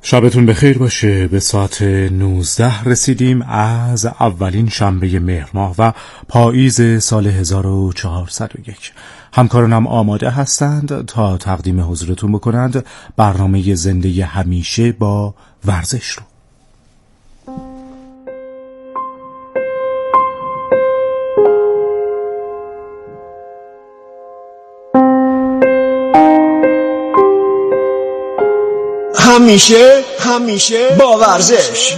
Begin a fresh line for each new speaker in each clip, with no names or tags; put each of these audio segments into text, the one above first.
شبتون بخیر باشه. به ساعت 19 رسیدیم از اولین شنبه مهر ماه و پاییز سال 1401. همکارانم آماده هستند تا تقدیم حضورتون بکنند برنامه زنده همیشه با ورزش رو.
همیشه با ورزش.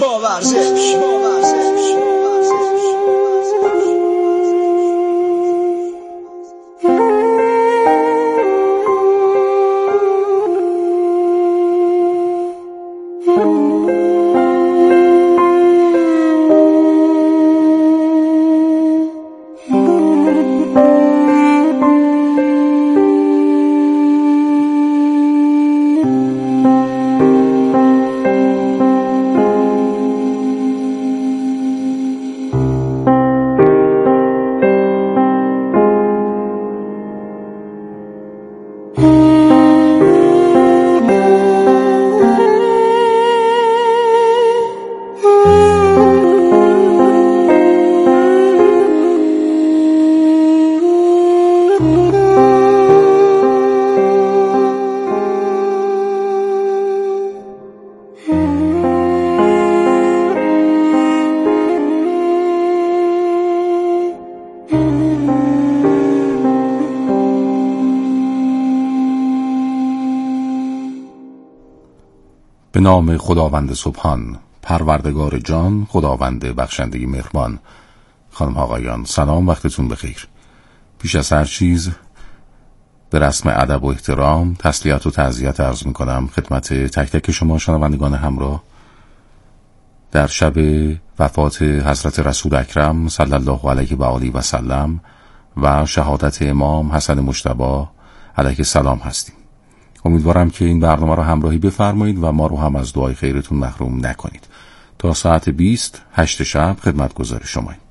به نام خداوند سبحان، پروردگار جان، خداوند بخشنده مهربان. خانم آقایان سلام، وقتتون بخیر. پیش از هر چیز به رسم ادب و احترام تسلیت و تعزیت عرض میکنم خدمت تک تک شما شنوندگان همراه در شب وفات حضرت رسول اکرم صلی الله علیه و آله و سلم و شهادت امام حسن مجتبی علیه السلام هستیم. امیدوارم که این برنامه رو همراهی بفرمایید و ما رو هم از دعای خیرتون محروم نکنید. تا ساعت 20 8 شب خدمتگزار شماییم.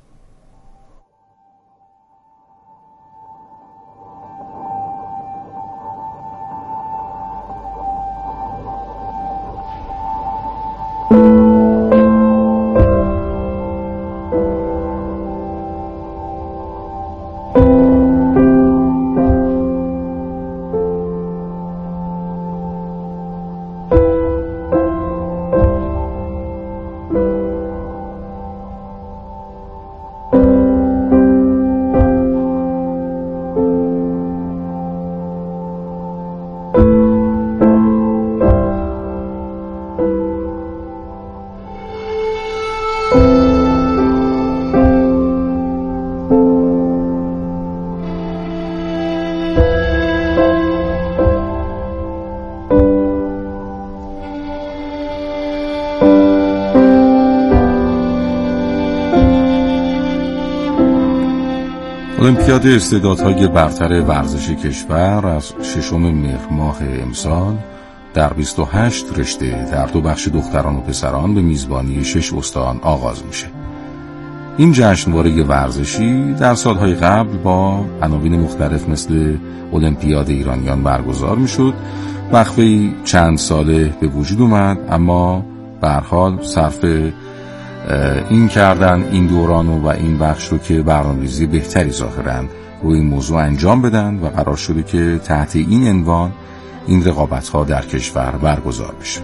المپیاد استعدادهای برتر ورزش کشور از 6 مهر ماه امسال در 28 رشته در 2 بخش دختران و پسران به میزبانی 6 استان آغاز میشه. این جشنواره ورزشی در سالهای قبل با عناوین مختلف مثل المپیاد ایرانیان برگزار میشد. وقفه‌ای چند ساله به وجود اومد، اما به هر حال صرف این کردن این دورانو و این بخش رو که برنامه‌ریزی بهتری ظاهراً روی این موضوع انجام بدن و قرار شده که تحت این عنوان این رقابت‌ها در کشور برگزار بشه.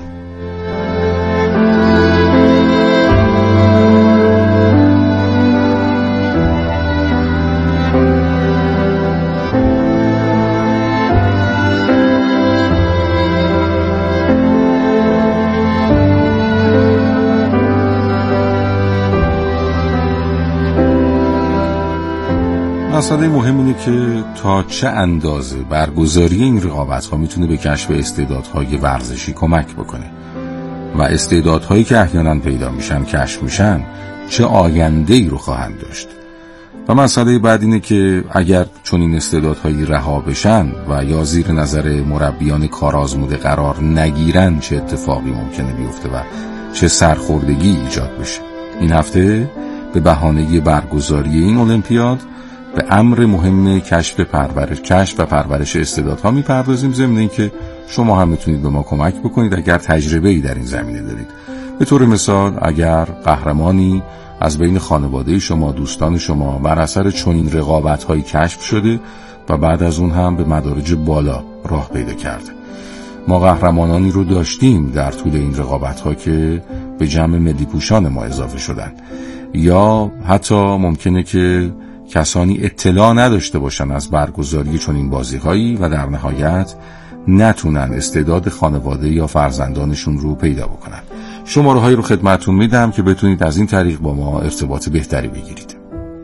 مسئله مهم اینه که تا چه اندازه برگزاری این رقابت‌ها میتونه به کشف استعدادهای ورزشی کمک بکنه و استعدادهایی که احیانا پیدا میشن کشف میشن چه آینده‌ای رو خواهند داشت. و مسئله بعد اینه که اگر چون این استعدادهایی رها بشن و یا زیر نظر مربیان کارآزموده قرار نگیرن چه اتفاقی ممکنه بیفته و چه سرخوردگی ایجاد بشه. این هفته به بهانه برگزاری این المپیاد به امر مهم کشف و پرورش استعدادها میپردازیم، ضمن اینکه شما هم میتونید به ما کمک بکنید اگر تجربه‌ای در این زمینه دارید. به طور مثال اگر قهرمانی از بین خانواده شما، دوستان شما بر اثر چنین رقابت‌هایی کشف شده و بعد از اون هم به مدارج بالا راه پیدا کرده. ما قهرمانانی رو داشتیم در طول این رقابت‌ها که به جمع ملی پوشان ما اضافه شدن، یا حتی ممکنه که کسانی اطلاع نداشته باشن از برگزاری چنین بازی‌هایی و در نهایت نتونن استعداد خانواده یا فرزندانشون رو پیدا بکنن. شماره‌هایی رو خدمتتون میدم که بتونید از این طریق با ما ارتباط بهتری بگیرید.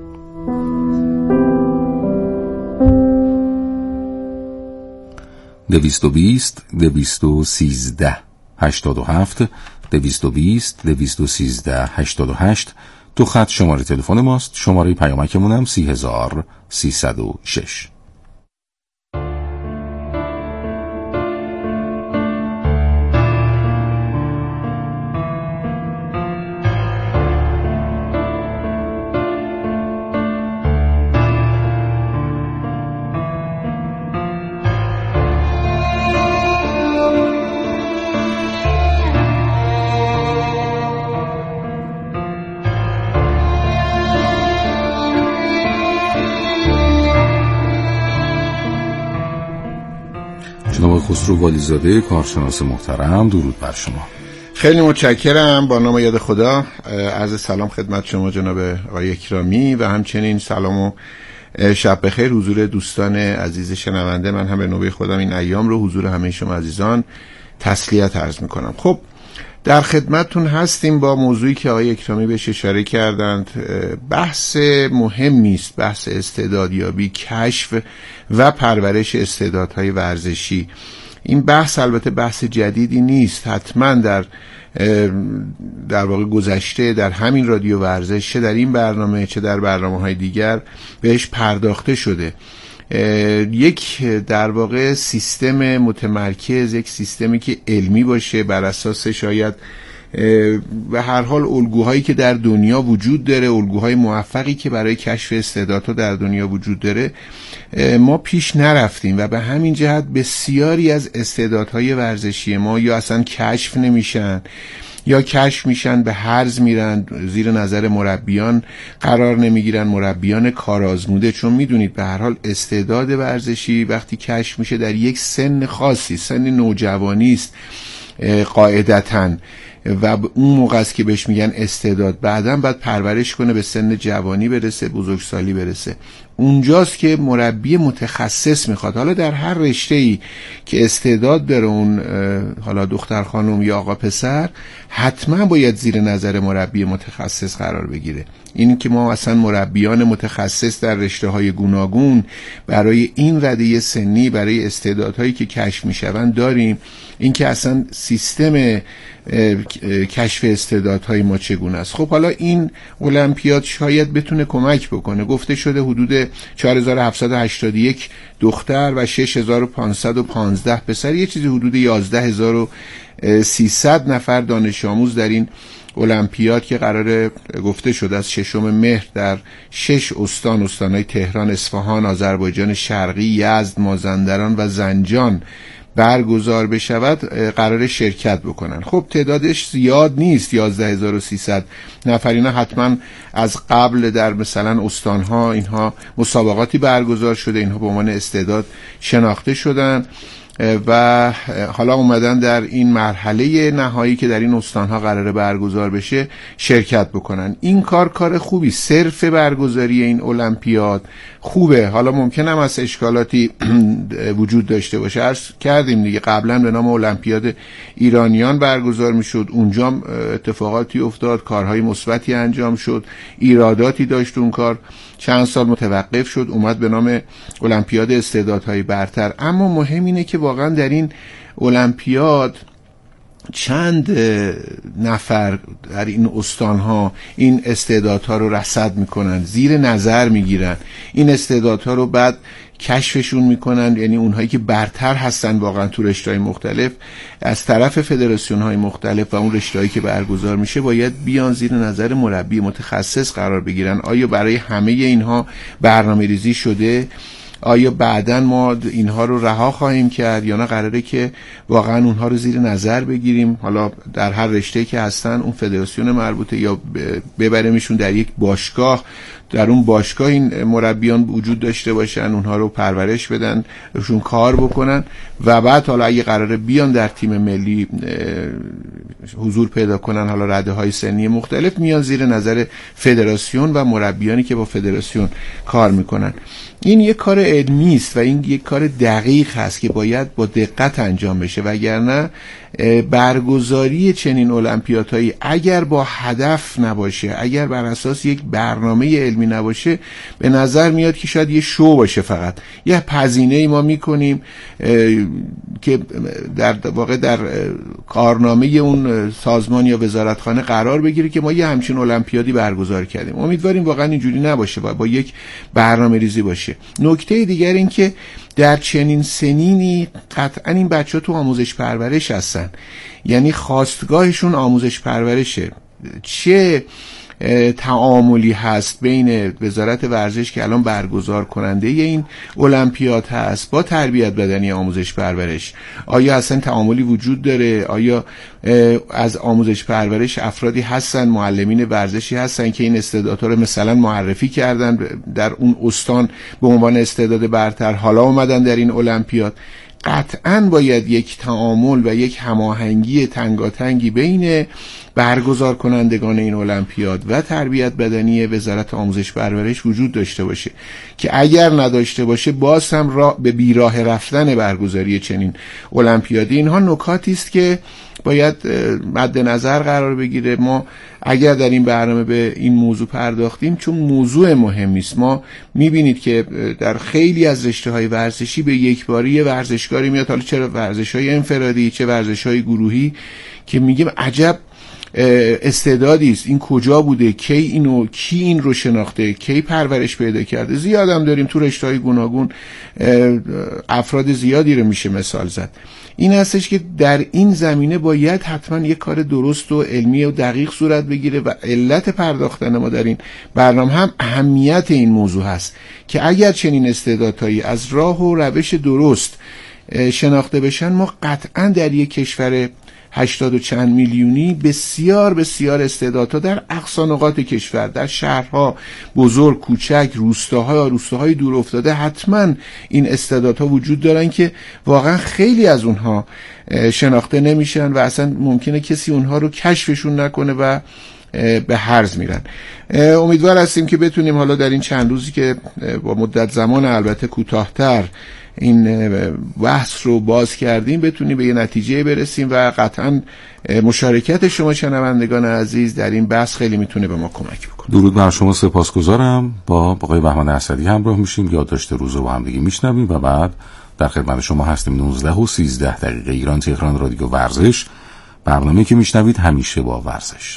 220 213 87 220 213 88 دو خط شماره تلفن ماست. شماره پیامکمون هم 30306. جناب خسرو والیزاده کارشناس محترم، درود بر شما.
خیلی متشکرم. با نام یاد خدا عرض سلام خدمت شما جناب آقای اکرامی و همچنین سلام و شب بخیر حضور دوستان عزیز شنونده. من هم به نوبه خودم این ایام رو حضور همه شما عزیزان تسلیت عرض میکنم. خب در خدمتتون هستیم با موضوعی که آقای اکرامی بهش اشاره کردند. بحث مهمی است، بحث استعدادیابی، کشف و پرورش استعدادهای ورزشی. این بحث البته بحث جدیدی نیست، حتما در واقع گذشته در همین رادیو ورزش، چه در این برنامه چه در برنامه‌های دیگر بهش پرداخته شده. یک در واقع سیستم متمرکز، یک سیستمی که علمی باشه، بر اساس شاید به هر حال الگوهایی که در دنیا وجود داره، الگوهای موفقی که برای کشف استعدادها در دنیا وجود داره، ما پیش نرفتیم و به همین جهت بسیاری از استعدادهای ورزشی ما یا اصلا کشف نمیشن یا کشف میشن به هرز میرن، زیر نظر مربیان قرار نمیگیرن، مربیان کارآزموده. چون میدونید به هر حال استعداد ورزشی وقتی کشف میشه در یک سن خاصی، سن نوجوانی است قاعدتاً، و اون موقع است که بهش میگن استعداد. بعداً باید پرورش کنه، به سن جوانی برسه، بزرگسالی برسه. اونجاست که مربی متخصص میخواد. حالا در هر رشته‌ای که استعداد داره اون حالا دختر خانم یا آقا پسر، حتما باید زیر نظر مربی متخصص قرار بگیره. این که ما اصلا مربیان متخصص در رشته‌های گوناگون برای این رده سنی، برای استعدادهایی که کشف میشوند داریم. این که اصلا سیستم کشف استعدادهای ما چگونه است. خب حالا این المپیاد شاید بتونه کمک بکنه. گفته شده حدود 4781 دختر و 6515 پسر، یه چیزی حدود 11300 نفر دانش آموز در این المپیاد که قراره گفته شده از 6 مهر در 6 استانهای تهران، اصفهان، آذربایجان شرقی، یزد، مازندران و زنجان برگزار بشود، قرار شرکت بکنن. خب تعدادش زیاد نیست، 11300 نفر. اینا حتما از قبل در مثلا استانها اینها مسابقاتی برگزار شده، اینها به عنوان استعداد شناخته شدن و حالا اومدن در این مرحله نهایی که در این استانها قراره برگزار بشه شرکت بکنن. این کار خوبی، صرف برگزاری این المپیاد خوبه. حالا ممکنه هم از اشکالاتی وجود داشته باشه. عرض کردیم دیگه قبلا به نام المپیاد ایرانیان برگزار میشد، اونجا اتفاقاتی افتاد، کارهای مثبتی انجام شد، ایراداتی داشت اون کار، چند سال متوقف شد، اومد به نام المپیاد استعدادهای برتر. اما مهم اینه که واقعا در این المپیاد چند نفر در این استانها این استعدادها رو رصد میکنن، زیر نظر میگیرن، این استعدادها رو بعد کشفشون میکنن. یعنی اونهایی که برتر هستن واقعا تو رشته‌های مختلف از طرف فدراسیون‌های مختلف و اون رشته‌هایی که برگزار میشه باید بیان زیر نظر مربی متخصص قرار بگیرن. آیا برای همه اینها برنامه‌ریزی شده آیا بعداً ما اینها رو رها خواهیم کرد یا نه قراره که واقعا اونها رو زیر نظر بگیریم، حالا در هر رشته‌ای که هستن اون فدراسیون مربوطه یا ببریمشون در یک باشگاه، در اون باشگاه این مربیان وجود داشته باشن، اونها رو پرورش بدن، روشون کار بکنن و بعد حالا اگه قراره بیان در تیم ملی حضور پیدا کنن، حالا رده‌های سنی مختلف میان زیر نظر فدراسیون و مربیانی که با فدراسیون کار میکنن. این یک کار علمی است و این یک کار دقیق هست که باید با دقت انجام بشه، وگرنه برگزاری چنین المپیادهایی اگر با هدف نباشه، اگر بر اساس یک برنامه علمی نباشه، به نظر میاد که شاید یه شو باشه، فقط یه پزینه‌ای ما میکنیم که در واقع در کارنامه اون سازمان یا وزارتخانه قرار بگیره که ما یه همچین المپیادی برگزار کردیم. امیدواریم واقعا اینجوری نباشه و با یک برنامه‌ریزی باشه. نکته دیگر این که در چنین سنینی قطعا این بچه ها تو آموزش پرورش هستن، یعنی خواستگاهشون آموزش پرورشه. چه تعاملی هست بین وزارت ورزش که الان برگزار کننده این المپیاد هست با تربیت بدنی آموزش پرورش؟ آیا اصلا تعاملی وجود داره؟ آیا از آموزش پرورش افرادی هستن، معلمین ورزشی هستن که این استعدادها رو مثلا معرفی کردن در اون استان به عنوان استعداد برتر، حالا اومدن در این المپیاد؟ قطعاً باید یک تعامل و یک هماهنگی تنگاتنگی بین برگزار کنندگان این المپیاد و تربیت بدنی وزارت آموزش پرورش وجود داشته باشه که اگر نداشته باشه باز هم به بیراه رفتن برگزاری چنین المپیادی. اینها نکاتی است که باید مد نظر قرار بگیره. ما اگر در این برنامه به این موضوع پرداختیم چون موضوع مهمی است. ما میبینید که در خیلی از رشته‌های ورزشی به یک باری ورزشکاری میاد، حالا چه ورزش‌های انفرادی چه ورزش‌های گروهی، که میگیم عجب استعدادی است، این کجا بوده، کی این رو شناخته، کی پرورش پیدا کرده. زیادم داریم تو رشته‌های گوناگون افراد زیادی رو میشه مثال زد. این هستش که در این زمینه باید حتما یک کار درست و علمی و دقیق صورت بگیره و علت پرداختن ما در این برنامه هم اهمیت این موضوع هست که اگر چنین استعدادهایی از راه و روش درست شناخته بشن، ما قطعا در یک کشور 80 و چند میلیونی بسیار بسیار استعدادها در اقصا نقاط کشور، در شهرها بزرگ، کوچک، روستاهای دور افتاده، حتما این استعدادها وجود دارن که واقعا خیلی از اونها شناخته نمیشن و اصلا ممکنه کسی اونها رو کشفشون نکنه و به هرز میرن. امیدوار هستیم که بتونیم حالا در این چند روزی که با مدت زمان البته کوتاه‌تر این بحث رو باز کردیم بتونیم به یه نتیجه برسیم و قطعا مشارکت شما شنوندگان عزیز در این بحث خیلی میتونه به ما کمک بکنه.
درود بر شما، سپاسگزارم. با آقای بهمن اسدی همراه میشیم، یادداشت روز رو با هم دیگه میشنویم و بعد در خدمت شما هستیم. 19 و 13 دقیقه ایران تهران رادیو ورزش، برنامه که میشنوید همیشه با ورزش.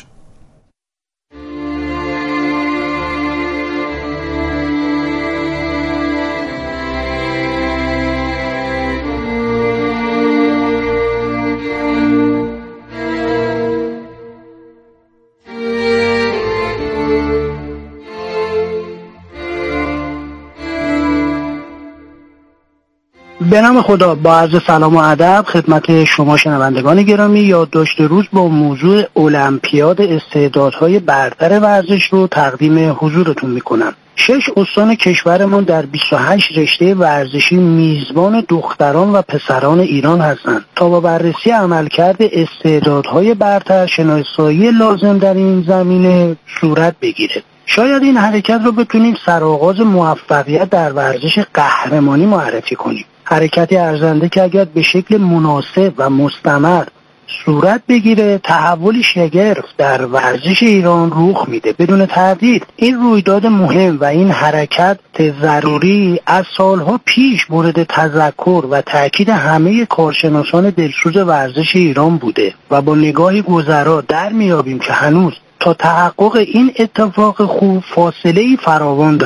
به نام خدا، با عرض سلام و ادب خدمت شما شنوندگان گرامی، یادداشت روز با موضوع المپیاد استعدادهای برتر ورزش رو تقدیم حضورتون میکنم. 6 استان کشورمان در 28 رشته ورزشی میزبان دختران و پسران ایران هستند تا با بررسی عملکرد استعدادهای برتر شناسایی لازم در این زمینه صورت بگیره. شاید این حرکت رو بتونیم سرآغاز موفقیت در ورزش قهرمانی معرفی کنیم. حرکتی ارزنده که اگر به شکل مناسب و مستمر صورت بگیره تحولی شگرف در ورزش ایران رخ میده. بدون تردید این رویداد مهم و این حرکت ضروری از سالها پیش مورد تذکر و تاکید همه کارشناسان دلسوز ورزش ایران بوده و با نگاهی گذرا در میابیم که هنوز تا تحقق این اتفاق خوب فاصله‌ای فراوان داریم.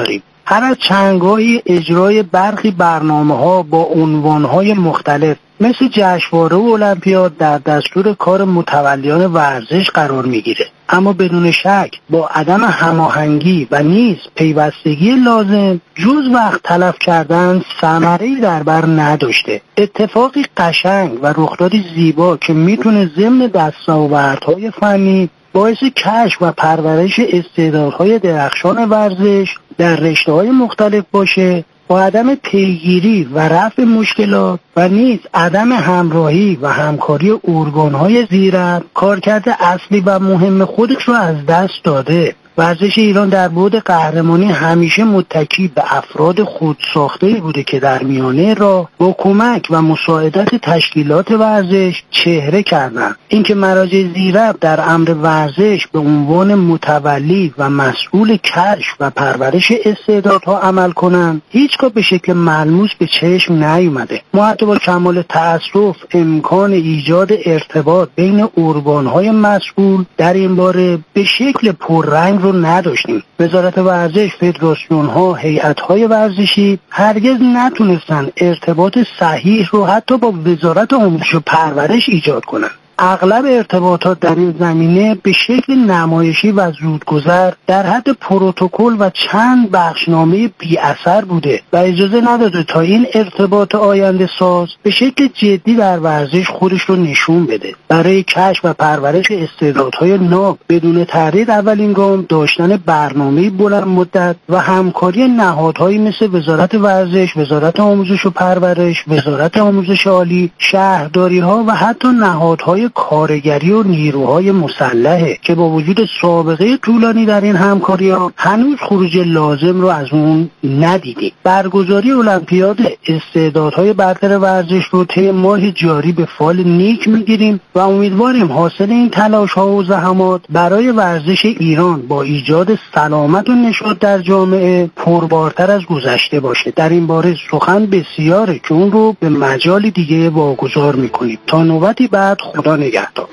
هر از چندگاهی اجرای برخی برنامه‌ها با عنوان‌های مختلف مثل جشنواره و المپیاد در دستور کار متولیان ورزش قرار میگیره، اما بدون شک با عدم هماهنگی و نیز پیوستگی لازم جز وقت تلف کردن ثمره‌ای در بر نداشته. اتفاقی قشنگ و رخدادی زیبا که میتونه ضمن دستاوردهای فنی باعث کشف و پرورش استعدادهای درخشان ورزش در رشته‌های مختلف باشه، با عدم پیگیری و رفع مشکلات و نیز عدم همراهی و همکاری ارگان‌های زیرک کارکرد اصلی و مهم خودش رو از دست داده. ورزش ایران در بعد قهرمانی همیشه متکی به افراد خودساخته‌ای بوده که در میانه راه با کمک و مساعدت تشکیلات ورزش چهره کردند. اینکه مراجع زیرک در امر ورزش به عنوان متولی و مسئول کشف و پرورش استعدادها عمل کنند هیچگاه به شکل ملموس به چشم نیامده. ما حتی با کمال تأسف امکان ایجاد ارتباط بین ارگان‌های مسئول در این باره به شکل پررنگ رو نداشتیم. وزارت ورزش، فدراسیون‌ها، هیئت‌های ورزشی هرگز نتونستن ارتباط صحیح رو حتی با وزارت آموزش و پرورش ایجاد کنن. اغلب ارتباطات در این زمینه به شکل نمایشی و زودگذر در حد پروتکل و چند بخشنامه بی اثر بوده و اجازه نداده تا این ارتباط آینده ساز به شکل جدی در ورزش خودش رو نشون بده. برای کشف و پرورش استعدادهای ناب بدون تردید اولین گام داشتن برنامه بلند مدت و همکاری نهادهایی مثل وزارت ورزش، وزارت آموزش و پرورش، وزارت آموزش عالی، شهرداری‌ها و حتی نهادهای کارگری و نیروهای مسلحه که با وجود سابقه طولانی در این همکاری‌ها هنوز خروج لازم رو از اون ندیدیم. برگزاری المپیاد استعدادهای برتر ورزش رو طی ماه جاری به فال نیک میگیریم و امیدواریم حاصل این تلاش‌ها و زحمات برای ورزش ایران با ایجاد سلامت و نشاط در جامعه پربارتر از گذشته باشه. در این باره سخن بسیاره که اون رو به مجال دیگه واگذار میکنیم. تا نوبتی بعد، خدا نگهدار.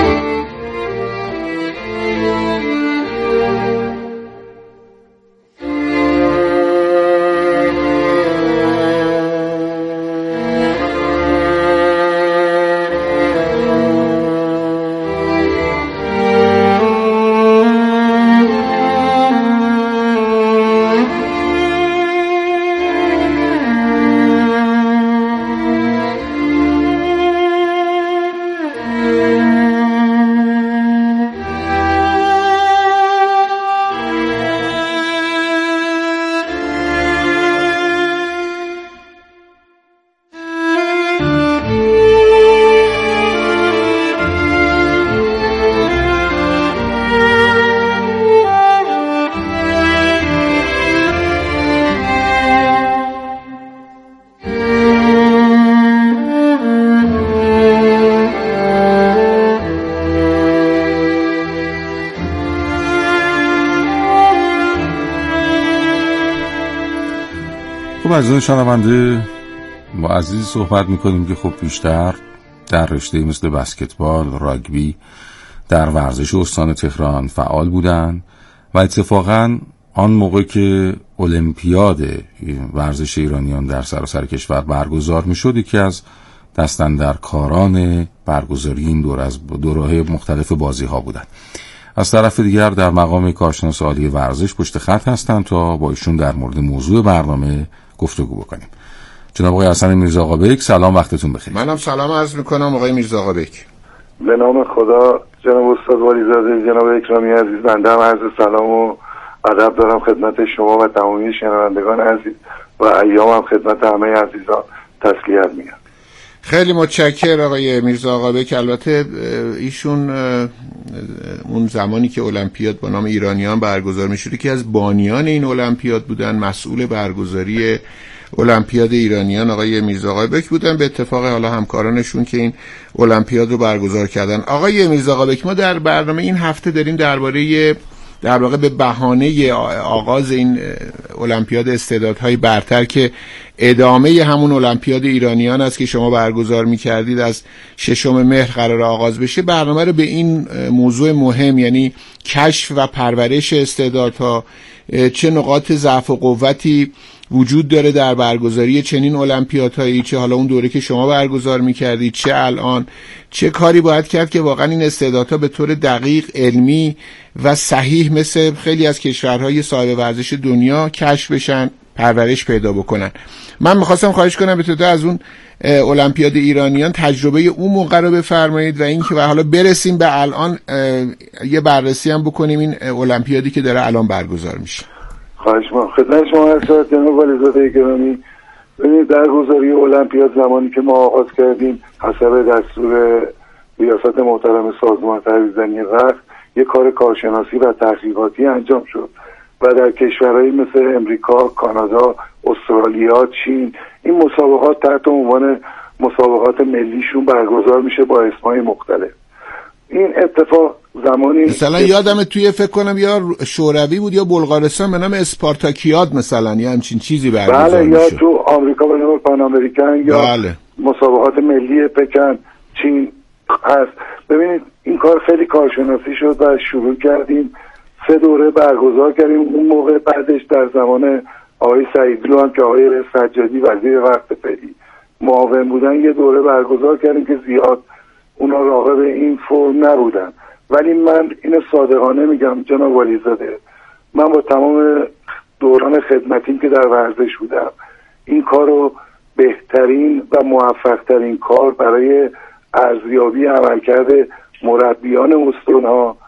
خب عزیزان شنونده، با عزیزی صحبت میکنیم که خب بیشتر در رشته مثل بسکتبال، راگبی در ورزش استان تهران فعال بودن و اتفاقاً آن موقع که المپیاد ورزش ایرانیان در سراسر کشور برگزار میشد یکی از دستاندرکاران برگزاری این دوره‌های مختلف بازی ها بودند. از طرف دیگر در مقام کارشناس عالی ورزش پشت خط هستند تا با ایشون در مورد موضوع برنامه گفتگو بکنیم. جناب آقای حسن میرزا آقابک، سلام، وقتتون بخیر.
منم سلام عرض میکنم آقای میرزا آقابک.
به نام خدا جناب استاد والیزاده، جناب اکرامی عزیز، بنده هم عرض سلام و ادب دارم خدمت شما و تمامی شنوندگان عزیز و ایام هم خدمت همه عزیزان تسلیت میگم.
خیلی متشکرم آقای میرزا آقابک. البته ایشون اون زمانی که المپیاد با نام ایرانیان برگزار میشد که از بانیان این المپیاد بودن، مسئول برگزاری المپیاد ایرانیان آقای میرزا آقابک بودن، به اتفاق حالا همکارانشون که این المپیاد رو برگزار کردن. آقای میرزا آقابک، ما در برنامه این هفته داریم در واقع به بهانه آغاز این المپیاد استعدادهای برتر که ادامه همون المپیاد ایرانیان است که شما برگزار می‌کردید از 6 مهر قرار آغاز بشه، برنامه رو به این موضوع مهم یعنی کشف و پرورش استعدادها چه نقاط ضعف و قوتی وجود داره در برگزاری چنین المپیادهایی، چه حالا اون دوره که شما برگزار می‌کردید، چه الان، چه کاری باید کرد که واقعا این استعدادها به طور دقیق، علمی و صحیح مثل خیلی از کشورهای صاحب ورزش دنیا کشف بشن، پرورش پیدا بکنن. من می‌خواستم خواهش کنم به از اون المپیاد ایرانیان تجربه اون موقع رو بفرمایید و اینکه حالا برسیم به الان یه بررسی هم بکنیم این المپیادی که داره الان برگزار میشه.
خواهش می‌کنم. خدمت شما هستم جناب والیزاده گرامی. ببینید در گذاری المپیاد زمانی که ما آغاز کردیم حسب دستور ریاست محترم سازمان تحریرزنی وقت یک کار کارشناسی و تحقیقاتی انجام شد و در کشورهایی مثل امریکا، کانادا، استرالیا، چین این مسابقات تحت عنوان مسابقات ملیشون برگزار میشه با اسمای مختلف. این اتفاق زمانی
مثلا یادم توی فکر کنم یا شوروی بود یا بلغارستان به نام اسپارتاکیاد مثلا یا همچین چیزی برگزار میشه.
یا تو آمریکا به نام پان امریکن یا مسابقات ملی پکن، چین هست. ببینید این کار خیلی کارشناسی شد و شروع کردیم 3 دوره برگزار کردیم. اون موقع بعدش در زمان آقای سعیدلو هم که آقای سجادی وزیر وقت فعلی معاون بودن یه دوره برگزار کردیم که زیاد اونا راغب این فرم نبودن. ولی من اینو صادقانه میگم جناب والیزاده، من با تمام دوران خدمتیم که در ورزش بودم این کارو بهترین و موفقترین کار برای ارزیابی عملکرد مربیان استان‌ها،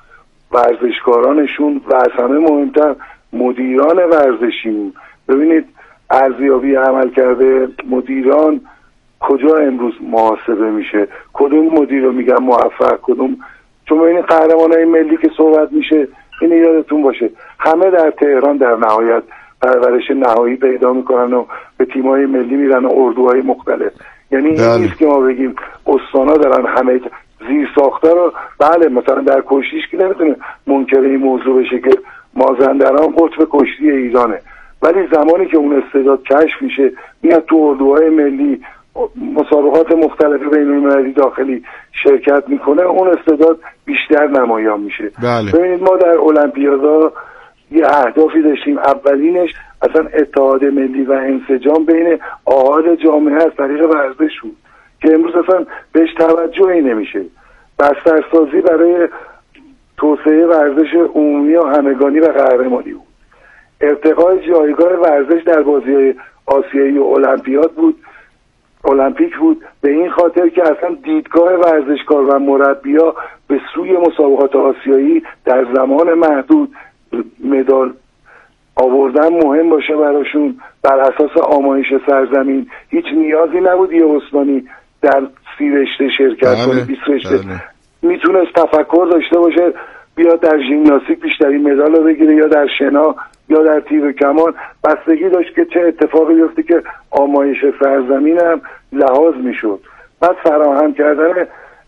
ورزشکارانشون و از همه مهمتر مدیران ورزشیمون. ببینید ارزیابی عملکرد مدیران کجا امروز محاسبه میشه، کدوم مدیر رو میگن موفق، کدوم، چون ببینید قهرمانای ملی که صحبت میشه این یادتون باشه همه در تهران در نهایت پرورش نهایی پیدا میکنن و به تیم‌های ملی میرن و اردوهای مختلف. یعنی این نیست که ما بگیم استانا دارن همه زیر ساخته رو. بله مثلا در کشتیش که نمیتونه منکر این موضوع بشه که مازندران قطب کشتی ایرانه، ولی زمانی که اون استعداد کشف میشه میاد تو اردوهای ملی مسابقات مختلف بین‌المللی داخلی شرکت میکنه اون استعداد بیشتر نمایان میشه. ببینید ما در المپیادا یه اهدافی داشتیم، اولینش اصلا اتحاد ملی و انسجام بین آحاد جامعه از طریق ورزش بود که امروز اصلا بهش توجهی نمیشه. بسترسازی برای توسعه ورزش عمومی و همگانی و قهرمانی بود. ارتقای جایگاه ورزش در بازی‌های آسیایی و المپیک بود به این خاطر که اصلا دیدگاه ورزشکار و مربی‌ها به سوی مسابقات آسیایی در زمان محدود مدال آوردن مهم باشه براشون بر اساس آمایش سرزمین. هیچ نیازی نبود یه استانی در 30 رشته شرکت کنه، 20 رشته. میتونست تفکر داشته باشه بیاد در ژیمناستیک بیشترین مدال رو بگیره یا در شنا یا در تیر و کمان. بستگی داشت که چه اتفاقی بیفته که آمایش سرزمین هم لحاظ میشد. بعد فراهم کردن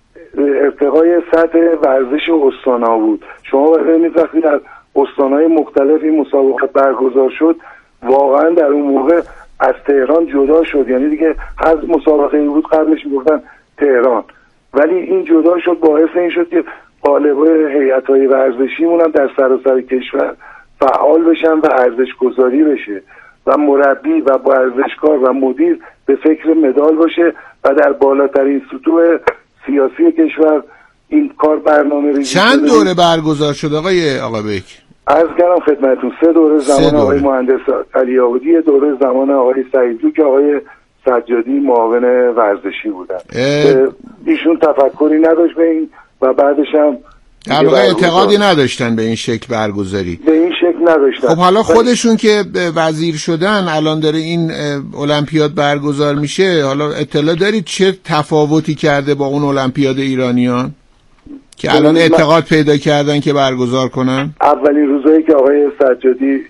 ارتقای سطح ورزش استان‌ها بود. شما ببینید وقتی در استان‌های مختلف این مسابقات برگزار شد واقعا در اون موقع از تهران جدا شد. یعنی دیگه هر مسابقه بود قبلش میگفتن تهران، ولی این جدا شد باعث این شد که قالب‌های هیئت‌های ورزشیمون هم در سراسر کشور فعال بشن و ارزش گذاری بشه و مربی و ورزشکار و مدیر به فکر مدال باشه و در بالاترین سطوح سیاسی کشور این کار برنامه‌ریزی.
چند دوره برگزار شد آقای آقابک؟
عرض کردم خدمتتون 3 دوره زمان آقای مهندس علی آبادی، دوره زمان آقای سعیدلو که آقای سجادی معاون ورزشی بودن. ایشون تفکری نداشت به این و بعدش هم
در واقع اعتقادی نداشتن به این شکل برگزاری.
به این شکل نداشتن.
خب حالا خودشون که وزیر شدن الان داره این المپیاد برگزار میشه، حالا اطلاع دارید چه تفاوتی کرده با اون المپیاد ایرانیان که الان اعتقاد پیدا کردن که برگزار کنن؟
اولین روزایی که آقای سجادی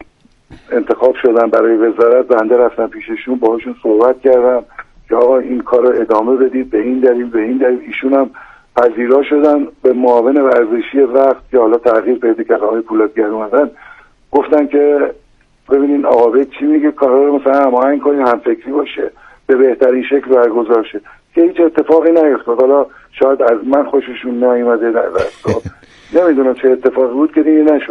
انتخاب شدن برای وزارت بنده رفتم پیششون باهاشون صحبت کردم که آقا این کار رو ادامه بدید به این دلیل. ایشون هم پذیرا شدن. به معاون ورزشی وقت که حالا تغییر پیدا کرد آقای پولادگر اومدن گفتن که ببینین آقا چی میگه، کارا رو مثلا هماهنگ کنین، همفکری باشه، به بهترین شکل برگزار شه که هیچ اتفاقی نیفتاد. حالا شاید از من خوششون نیومده در واقع نمیدونم چه اتفاقی بود که دیگه نشد.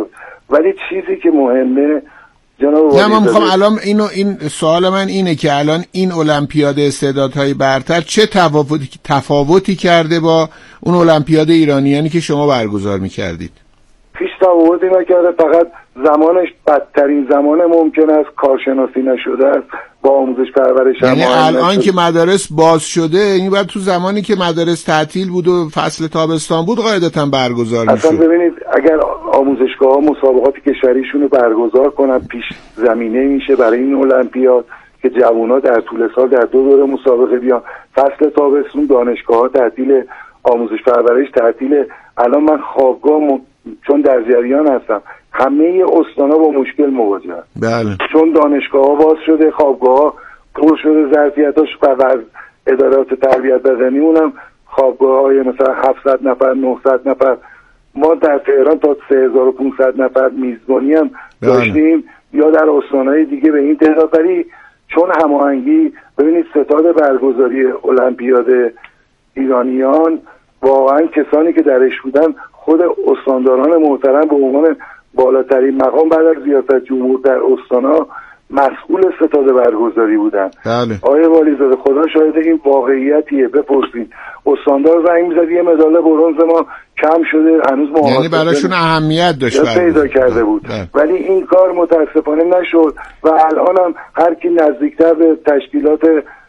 ولی چیزی که مهمه جناب
نه من میخوام الان این سوال من اینه که الان این المپیاد استعدادهای برتر چه تفاوتی کرده با اون المپیاد ایرانیانی که شما برگزار میکردید؟
هیچ تفاوتی نکرده، فقط زمانش بدترین زمان ممکن است، کارشناسی نشده است، با آموزش پرورش.
یعنی الان که مدارس باز شده این بعد تو زمانی که مدارس تعطیل بود و فصل تابستان بود قاعدتا برگزار میشد.
اصلا ببینید اگر آموزشگاه ها مسابقات کشوریشون رو برگزار کنن پیش زمینه میشه برای این المپیاد که جوونا در طول سال در 2 دوره مسابقه بیان. فصل تابستون دانشگاه ها تعطیل، آموزش پرورش تعطیل. الان من خوابگاه چون در جریان هستم همه استانا با مشکل مواجهن.
بله.
چون دانشگاه ها باز شده، خوابگاه ها پر شده، ظرفیتاش و ادارات تربیت بدنی اونم خوابگاه های مثلا 700 نفر 900 نفر. ما در تهران تا 3500 نفر میزبانی هم داشتیم یا در استانهای دیگه به این تعداد. ولی چون هماهنگی ببینید ستاد برگزاری المپیاد ایرانیان واقعا کسانی که درش بودن خود استانداران محترم به عنوان بالاترین مقام بعد از ریاست جمهور در استانا مسئول ستاد برگزاری بودن.
بله.
آقای والیزاده خدا شاهد این واقعیتیه، بپرسید استاندار زنگ می‌زد یه مدال برنز ما کم شده هنوز ما
یعنی براشون اهمیت داشت
پیدا کرده بود. ولی این کار متاسفانه نشد و الان هم هر کی نزدیکتر به تشکیلات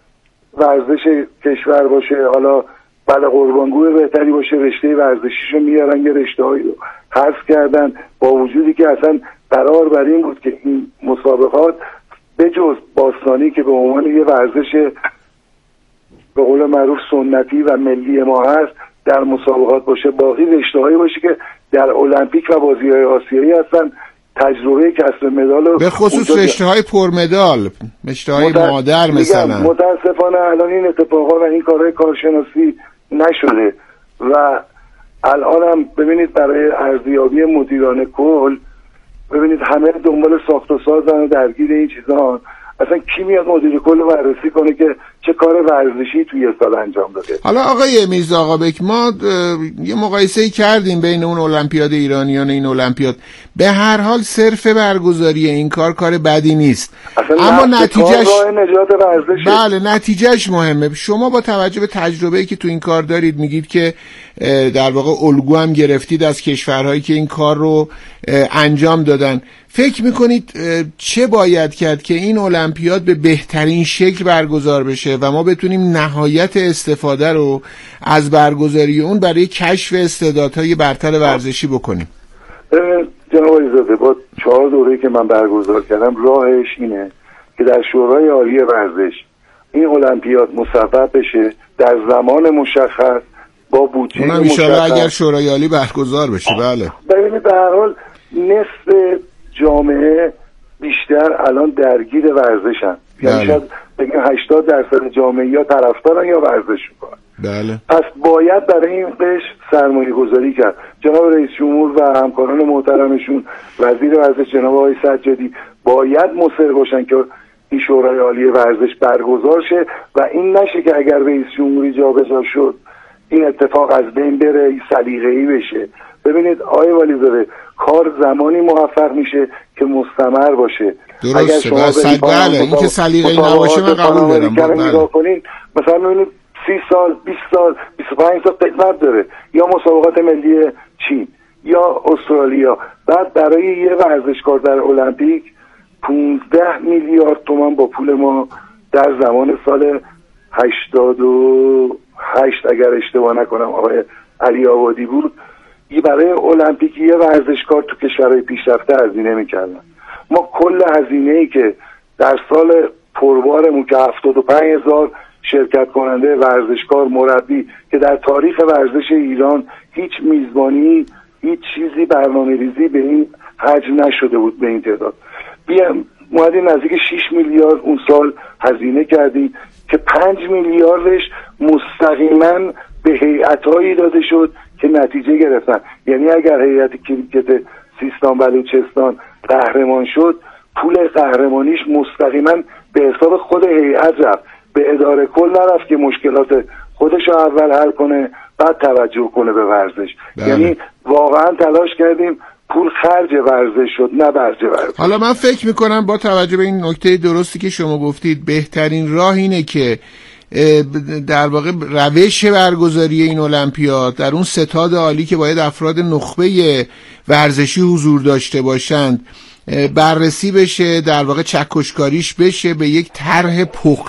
ورزش کشور باشه، حالا بعد قربانگوی بهتری باشه، رشته ورزشیشو میارن، یه رشته‌هایی رو حذف کردن با وجودی که اصلا قرار بر این بود که این مسابقات بجز باستانی که به عنوان یه ورزش به قول معروف سنتی و ملی ما هست در مسابقات باشه، باقی رشته‌هایی باشه که در المپیک و بازی‌های آسیایی هستن تجربه کسب مدال
به خصوص رشته‌های پرمدال، رشته‌های مادر مثلا.
متاسفانه الان این اتفاقا و این کارهای کارشناسی نشده و الان هم ببینید برای ارزیابی مدیران کل ببینید همه دنبال ساخت و سازن و درگیر این چیزا. اصلا کی میاد مدیر کل رو بررسی کنه که چه کار ورزشی توی سال انجام داده؟
حالا آقای میرزا آقابک ما یه مقایسه‌ای کردیم بین اون المپیاد ایرانیان و این المپیاد. به هر حال صرف برگزاری این کار بدی نیست، اما نتیجهش
نجات ورزشه.
بله نتیجهش مهمه. شما با توجه به تجربه‌ای که تو این کار دارید میگید که در واقع الگو هم گرفتید از کشورهایی که این کار رو انجام دادن. فکر میکنید چه باید کرد که این المپیاد به بهترین شکل برگزار بشه و ما بتونیم نهایت استفاده رو از برگزاری اون برای کشف استعدادهای برتر ورزشی بکنیم؟
جناب علیزاده با 4 دوره‌ای که من برگزار کردم راهش اینه که در شورای عالی ورزش این المپیاد مصوب بشه در زمان مشخص با بودجه مشخص.
میشه اگر شورای عالی برگزار بشه. بله.
ببینید به هر حال نصف جامعه بیشتر الان درگیر ورزشن. یعنی شاید بگیم 80% جامعه یا طرفدارن یا ورزش میکنن.
بله.
پس باید برای این قش سرمایه گذاری کرد. جناب رئیس جمهور و همکاران محترمشون، وزیر ورزش جناب آقای سجادی باید مصر باشن که این شورای عالی ورزش برگزار شه و این نشه که اگر رئیس جمهوری جابجا شد این اتفاق از بین بره، سلیقه‌ای بشه. ببینید آقای والیزاده کار زمانی موفق میشه که مستمر باشه. اگر شما
بله این که سلیقه‌ای نباشه من قبول دارم.
نگاه کنین مثلا ببینید 30 سال 20 سال 25 سال قدمت داره یا مسابقات ملی چین یا استرالیا. بعد برای یه ورزشکار در المپیک 15 میلیارد تومان با پول ما در زمان سال 88 اگر اشتباه نکنم آقای علی آبادی بود برای المپیک یه ورزشکار تو کشورهای پیشرفته هزینه میکردن. ما کل هزینه‌ای که در سال پربارمون که 75,000 شرکت کننده، ورزشکار، مربی که در تاریخ ورزش ایران هیچ میزبانی هیچ چیزی برنامه‌ریزی به این حجم نشده بود به این تعداد. اومدیم نزدیک 6 میلیارد اون سال هزینه کردیم که 5 میلیاردش مستقیما به هیئت‌هایی داده شد که نتیجه گرفتن. یعنی اگر هیئت کریکت سیستان بلوچستان قهرمان شد پول قهرمانیش مستقیما به حساب خود هیئت رفت، به اداره کل نرفت که مشکلات خودش رو اول حل کنه بعد توجه کنه به ورزش. یعنی واقعا تلاش کردیم پول خرج ورزش شد نه برج ورزش.
حالا من فکر میکنم با توجه به این نکته درستی که شما گفتید بهترین راه اینه که در واقع روش برگزاری این المپیاد در اون ستاد عالی که باید افراد نخبه ورزشی حضور داشته باشند بررسی بشه، در واقع چکشکاریش بشه، به یک طرح پخته